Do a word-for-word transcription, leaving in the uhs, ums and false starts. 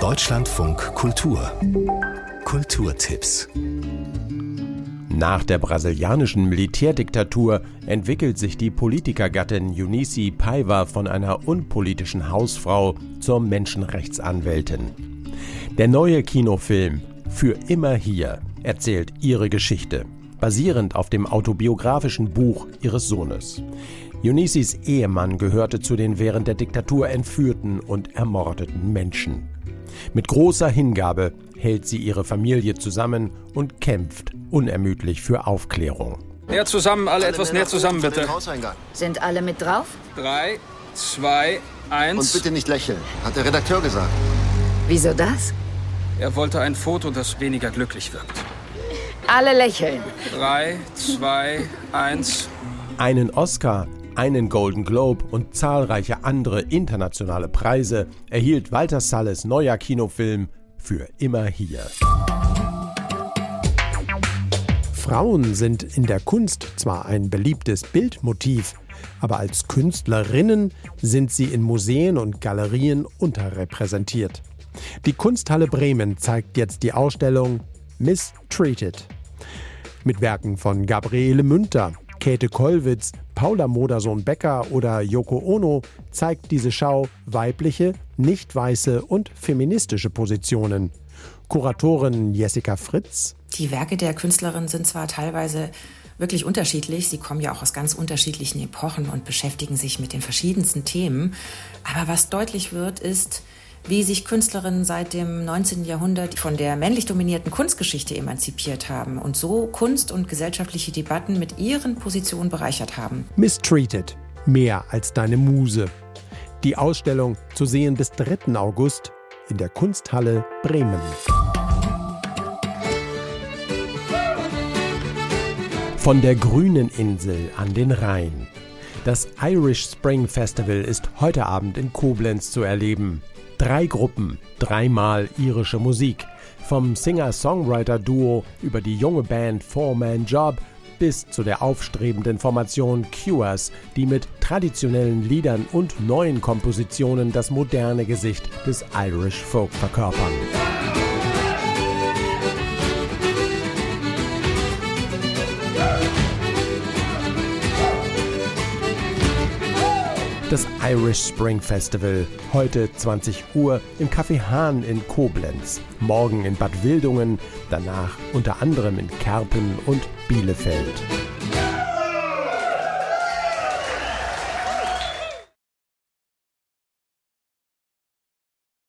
Deutschlandfunk Kultur. Kulturtipps. Nach der brasilianischen Militärdiktatur entwickelt sich die Politikergattin Eunice Paiva von einer unpolitischen Hausfrau zur Menschenrechtsanwältin. Der neue Kinofilm »Für immer hier« erzählt ihre Geschichte, basierend auf dem autobiografischen Buch ihres Sohnes. Eunices Ehemann gehörte zu den während der Diktatur entführten und ermordeten Menschen. Mit großer Hingabe hält sie ihre Familie zusammen und kämpft unermüdlich für Aufklärung. Näher zusammen, alle etwas näher zusammen, bitte. Sind alle mit drauf? Drei, zwei, eins. Und bitte nicht lächeln, hat der Redakteur gesagt. Wieso das? Er wollte ein Foto, das weniger glücklich wirkt. Alle lächeln. Drei, zwei, eins. Einen Oscar, einen Golden Globe und zahlreiche andere internationale Preise erhielt Walter Salles neuer Kinofilm »Für immer hier«. Frauen sind in der Kunst zwar ein beliebtes Bildmotiv, aber als Künstlerinnen sind sie in Museen und Galerien unterrepräsentiert. Die Kunsthalle Bremen zeigt jetzt die Ausstellung Mistreated. Mit Werken von Gabriele Münter, Käthe Kollwitz, Paula Modersohn-Becker oder Yoko Ono zeigt diese Schau weibliche, nicht weiße und feministische Positionen. Kuratorin Jessica Fritz: Die Werke der Künstlerin sind zwar teilweise wirklich unterschiedlich, sie kommen ja auch aus ganz unterschiedlichen Epochen und beschäftigen sich mit den verschiedensten Themen, aber was deutlich wird, ist, wie sich Künstlerinnen seit dem neunzehnten Jahrhundert von der männlich dominierten Kunstgeschichte emanzipiert haben und so Kunst und gesellschaftliche Debatten mit ihren Positionen bereichert haben. Mistreated. Mehr als deine Muse. Die Ausstellung zu sehen bis dritten August in der Kunsthalle Bremen. Von der grünen Insel an den Rhein. Das Irish Spring Festival ist heute Abend in Koblenz zu erleben. Drei Gruppen, dreimal irische Musik. Vom Singer-Songwriter-Duo über die junge Band Four Man Job bis zu der aufstrebenden Formation Cures, die mit traditionellen Liedern und neuen Kompositionen das moderne Gesicht des Irish Folk verkörpern. Das Irish Spring Festival, heute zwanzig Uhr im Café Hahn in Koblenz, morgen in Bad Wildungen, danach unter anderem in Kerpen und Bielefeld.